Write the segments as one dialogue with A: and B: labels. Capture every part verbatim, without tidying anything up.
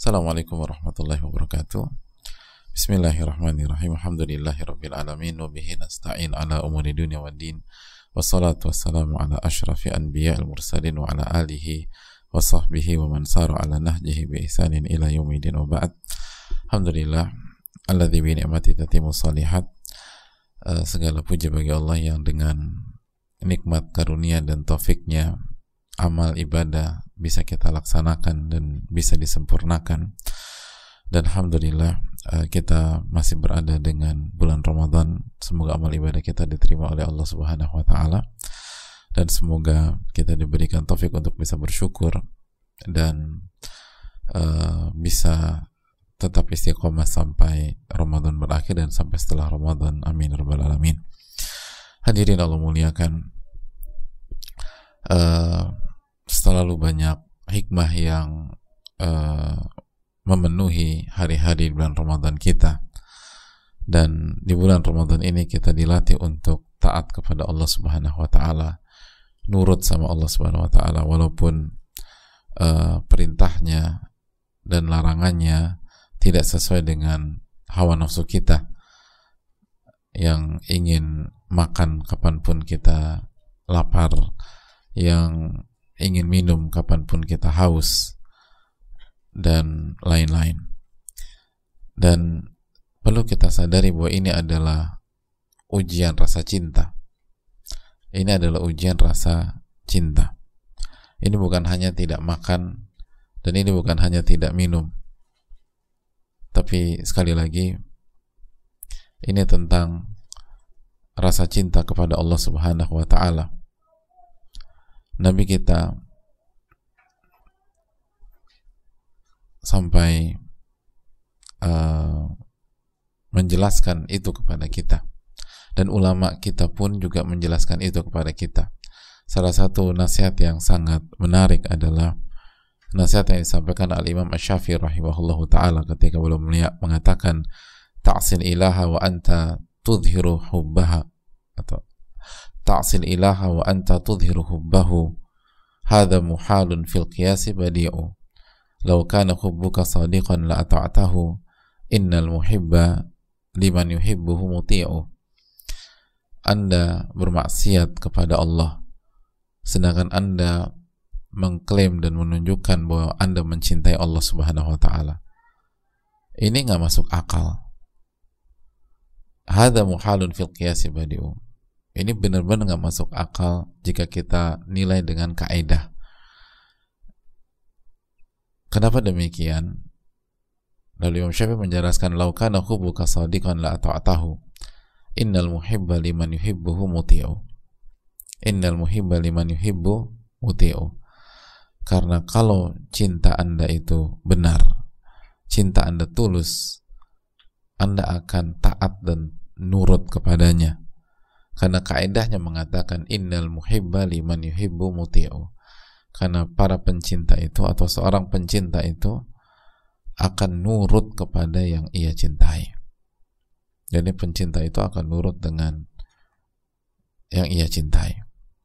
A: Assalamualaikum warahmatullahi wabarakatuh. Bismillahirrahmanirrahim. Alhamdulillahirabbil alamin wa bihi nasta'in ala umuri dunya waddin. Wassalatu wassalamu ala asyrafil anbiya'il mursalin wa ala alihi wa sahbihi wa man sara ala nahjihi bi ihsanin ila yaumil wa ba'd. Alhamdulillah alladzi bi ni'mati tatimmu shalihat. Uh, segala puji bagi Allah yang dengan nikmat karunia dan taufiknya amal ibadah bisa kita laksanakan dan bisa disempurnakan. Dan alhamdulillah uh, kita masih berada dengan bulan Ramadan. Semoga amal ibadah kita diterima oleh Allah Subhanahu wa taala dan semoga kita diberikan taufik untuk bisa bersyukur dan uh, bisa tetap istiqomah sampai Ramadan berakhir dan sampai setelah Ramadan. Amin rabbal alamin. Hadirin Allah muliakan, uh, selalu banyak hikmah yang uh, memenuhi hari-hari bulan Ramadan kita, dan di bulan Ramadan ini kita dilatih untuk taat kepada Allah Subhanahu wa taala, nurut sama Allah Subhanahu wa taala walaupun uh, perintahnya dan larangannya tidak sesuai dengan hawa nafsu kita yang ingin makan kapanpun kita lapar, yang ingin minum kapanpun kita haus, dan lain-lain. Dan perlu kita sadari bahwa ini adalah ujian rasa cinta. Ini adalah ujian rasa cinta. Ini bukan hanya tidak makan, dan ini bukan hanya tidak minum, tapi sekali lagi ini tentang rasa cinta kepada Allah Subhanahu wa taala. Nabi kita sampai uh, menjelaskan itu kepada kita, dan ulama kita pun juga menjelaskan itu kepada kita. Salah satu nasihat yang sangat menarik adalah nasihat yang disampaikan al-Imam Asy-Syafi'i rahimahullahu ta'ala ketika beliau mengatakan ta'sil ilaha wa anta tudhiru hubbaha, atau ta'sil ilaha wa anta tudhiru hubbahu hadha muhalun fil qiyasi badi'u law kana hubbuka sadiqan la ata'tahu innal muhibba liman yuhibbuhu muti'u. Anda bermaksiat kepada Allah sedangkan Anda mengklaim dan menunjukkan bahwa Anda mencintai Allah Subhanahu wa taala. Ini nggak masuk akal. Hadha muhalun fil qiyasi badi'u. Ini benar-benar nggak masuk akal jika kita nilai dengan kaidah. Kenapa demikian? Lalu Imam Syafi'i menjelaskan, "Lau kana hubbuka shadiqan la ata'tahu. Innal muhibba liman yuhibbuhu muti'u." Innal muhibba liman yuhibbu muti'u. Karena kalau cinta Anda itu benar, cinta Anda tulus, Anda akan taat dan nurut kepadanya. Karena kaidahnya mengatakan innal muhibba liman yuhibbu muti'u. Karena para pencinta itu atau seorang pencinta itu akan nurut kepada yang ia cintai. Jadi pencinta itu akan nurut dengan yang ia cintai.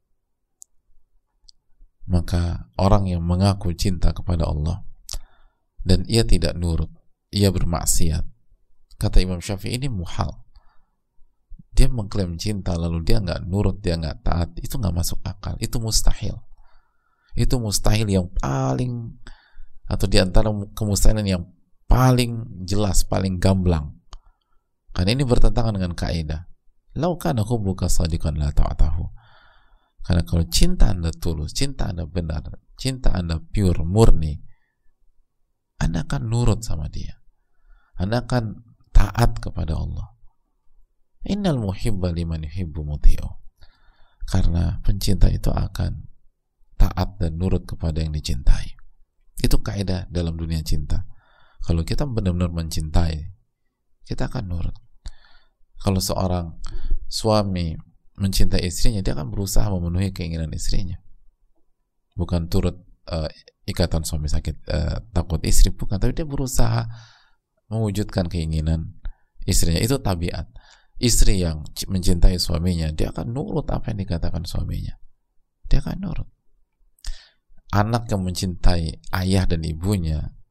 A: Maka orang yang mengaku cinta kepada Allah dan ia tidak nurut, ia bermaksiat, kata Imam Syafi'i, ini muhal. Dia mengklaim cinta lalu dia nggak nurut, dia nggak taat, itu nggak masuk akal, itu mustahil. Itu mustahil yang paling, atau diantara kemustahilan yang paling jelas, paling gamblang. Karena ini bertentangan dengan kaidah. Lau kana hubbuka shadiqan la ta'tahu. Karena kalau cinta Anda tulus, cinta Anda benar, cinta Anda pure, murni, Anda akan nurut sama dia. Anda akan taat kepada Allah. Innal muhibba liman yuhibbu muti'u. Karena pencinta itu akan taat dan nurut kepada yang dicintai. Itu kaidah dalam dunia cinta. Kalau kita benar-benar mencintai, kita akan nurut. Kalau seorang suami mencintai istrinya, dia akan berusaha memenuhi keinginan istrinya. Bukan turut uh, ikatan suami sakit uh, takut istri, bukan, tapi dia berusaha mewujudkan keinginan istrinya. Itu tabiat. Istri yang mencintai suaminya, dia akan nurut apa yang dikatakan suaminya. Dia akan nurut. Anak yang mencintai ayah dan ibunya,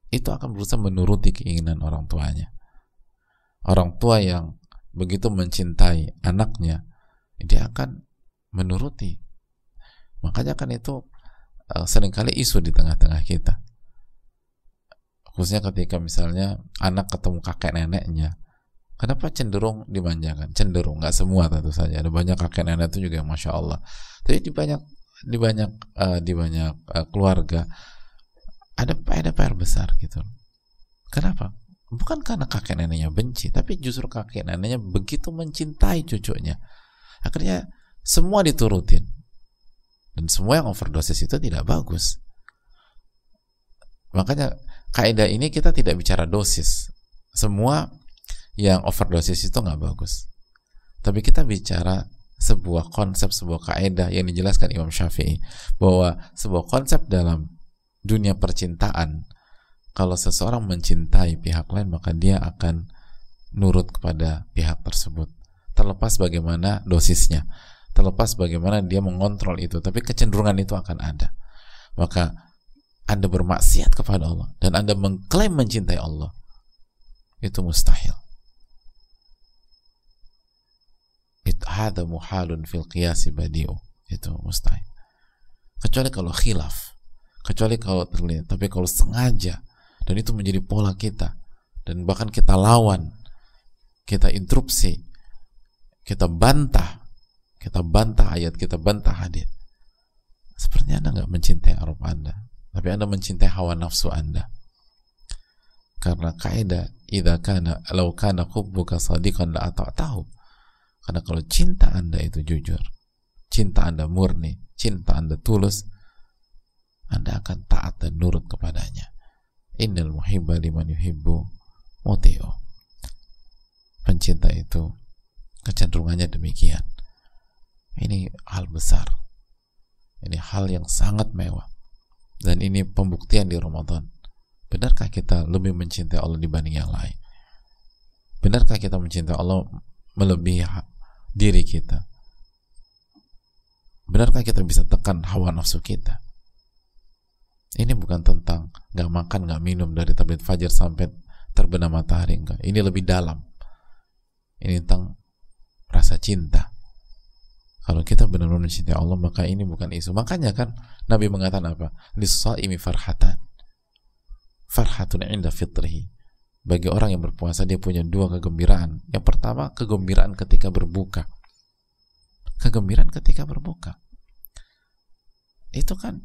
A: itu akan berusaha menuruti keinginan orang tuanya. Orang tua yang begitu mencintai anaknya, dia akan menuruti. Makanya kan itu uh, seringkali isu di tengah-tengah kita, khususnya ketika misalnya anak ketemu kakek neneknya, kenapa cenderung dimanjakan? Cenderung, nggak semua tentu saja, ada banyak kakek nenek itu juga yang masya Allah. Tapi di banyak di banyak uh, di banyak uh, keluarga ada ada P R besar gitu. Kenapa? Bukan karena kakek neneknya benci, tapi justru kakek neneknya begitu mencintai cucunya, akhirnya semua diturutin, dan semua yang overdosis itu tidak bagus. Makanya kaidah ini kita tidak bicara dosis, semua yang overdosis itu nggak bagus, tapi kita bicara sebuah konsep, sebuah kaidah yang dijelaskan Imam Syafi'i, bahwa sebuah konsep dalam dunia percintaan, kalau seseorang mencintai pihak lain maka dia akan nurut kepada pihak tersebut, terlepas bagaimana dosisnya, terlepas bagaimana dia mengontrol itu, tapi kecenderungan itu akan ada. Maka Anda bermaksiat kepada Allah dan Anda mengklaim mencintai Allah, itu mustahil. Itu hadza muhalun fil qiyasi badi'u, itu mustahil. Kecuali kalau khilaf, kecuali kalau terlihat, tapi kalau sengaja dan itu menjadi pola kita, dan bahkan kita lawan, kita interupsi, kita bantah, kita bantah ayat, kita bantah hadis, sepertinya Anda nggak mencintai Arab Anda, tapi Anda mencintai hawa nafsu Anda. Karena kaidah idza kana law kana hubbuka shadiqan la ata'tahu, karena kalau cinta Anda itu jujur, cinta Anda murni, cinta Anda tulus, Anda akan taat dan nurut kepadanya. Innal muhibba liman yuhibbu muti'u. Pencinta itu kecenderungannya demikian. Ini hal besar, ini hal yang sangat mewah, dan ini pembuktian di Ramadan. Benarkah kita lebih mencintai Allah dibanding yang lain? Benarkah kita mencintai Allah melebihi diri kita? Benarkah kita bisa tekan hawa nafsu kita? Ini bukan tentang gak makan, gak minum dari terbit fajar sampai terbenam matahari, enggak. Ini lebih dalam. Ini tentang rasa cinta. Kalau kita benar-benar mencintai Allah, maka ini bukan isu. Makanya kan Nabi mengatakan apa? Lis-shaimi farhatan. Farhatun inda fitrihi. Bagi orang yang berpuasa, dia punya dua kegembiraan. Yang pertama, kegembiraan ketika berbuka. Kegembiraan ketika berbuka. Itu kan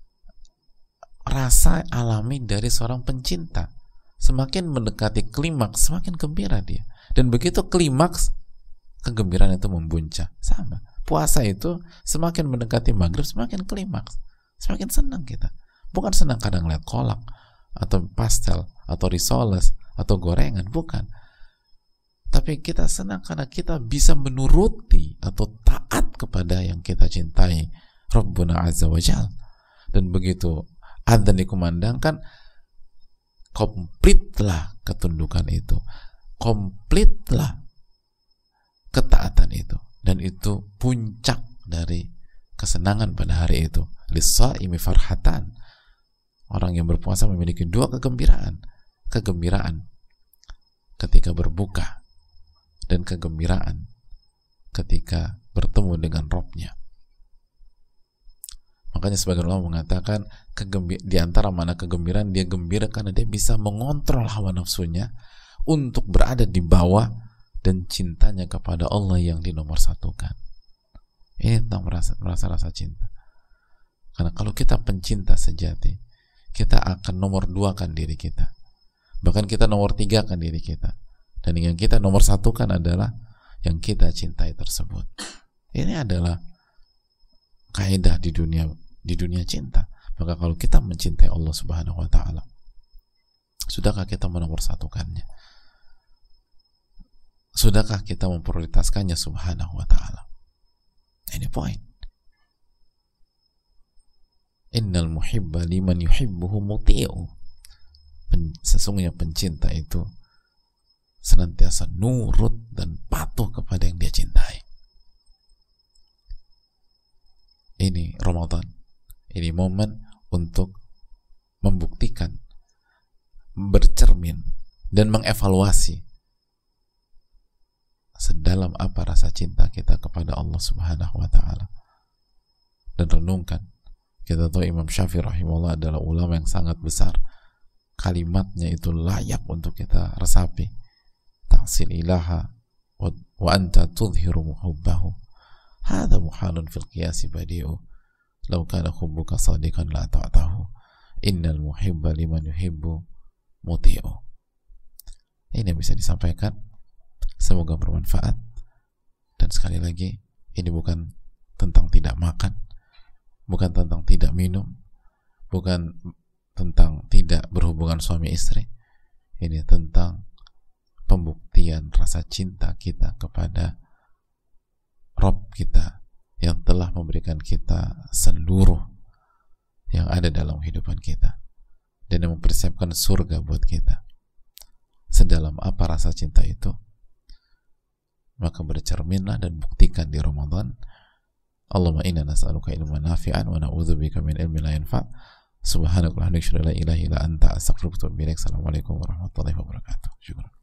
A: rasa alami dari seorang pencinta. Semakin mendekati klimaks, semakin gembira dia. Dan begitu klimaks, kegembiraan itu membuncah. Sama. Puasa itu semakin mendekati maghrib, semakin klimaks, semakin senang kita. Bukan senang kadang lihat kolak, atau pastel, atau risoles, atau gorengan, bukan. Tapi kita senang karena kita bisa menuruti atau taat kepada yang kita cintai, Rabbuna Azza wa Jal. Dan begitu adzan dikumandangkan, komplitlah ketundukan itu, komplitlah ketaatan itu, dan itu puncak dari kesenangan pada hari itu. Lis-shaimi farhatan. Orang yang berpuasa memiliki dua kegembiraan, kegembiraan ketika berbuka dan kegembiraan ketika bertemu dengan Rabb-Nya. Makanya sebagian ulama mengatakan di antara mana kegembiraan, dia gembira karena dia bisa mengontrol hawa nafsunya untuk berada di bawah dan cintanya kepada Allah yang dinomorsatukan. Ini tentang merasa, merasa rasa cinta. Karena kalau kita pencinta sejati, kita akan nomor dua kan diri kita, bahkan kita nomor tiga kan diri kita, dan yang kita nomor satukan adalah yang kita cintai tersebut. Ini adalah kaidah di dunia di dunia cinta. Maka kalau kita mencintai Allah Subhanahu wa taala, sudahkah kita menomorsatukannya? Sudahkah kita memprioritaskannya Subhanahu wa taala? Ini poin. Innal muhibba liman yuhibbuhu muti'u. Sesungguhnya pencinta itu senantiasa nurut dan patuh kepada yang dia cintai. Ini Ramadan. Ini momen untuk membuktikan dan mengevaluasi sedalam apa rasa cinta kita kepada Allah Subhanahu wa taala. Dan renungkan, kita tahu Imam Syafi'i rahimahullah adalah ulama yang sangat besar, kalimatnya itu layak untuk kita resapi. Ta'sil ilaha wa anta tudhiru muhubbahu hadha muhalun fil qiyasi badi'u law kana hubbuka sadiqan la ta'tahu innal muhibba liman yuhibbu muti'u. Ini bisa disampaikan, semoga bermanfaat. Dan sekali lagi, ini bukan tentang tidak makan, bukan tentang tidak minum, bukan tentang tidak berhubungan suami istri. Ini tentang pembuktian rasa cinta kita kepada Rabb kita yang telah memberikan kita seluruh yang ada dalam kehidupan kita dan yang mempersiapkan surga buat kita. Sedalam apa rasa cinta itu, maka bercerminlah dan buktikan di Ramadan. Allahumma inna nas'aluka ilman nafi'an wa na'udzubika min ilmin la yanfa'. Subhanakallahumma wa bihamdika la ilaha illa anta astaghfiruka wa atubu ilaik. Assalamualaikum warahmatullahi wabarakatuh. Syukran.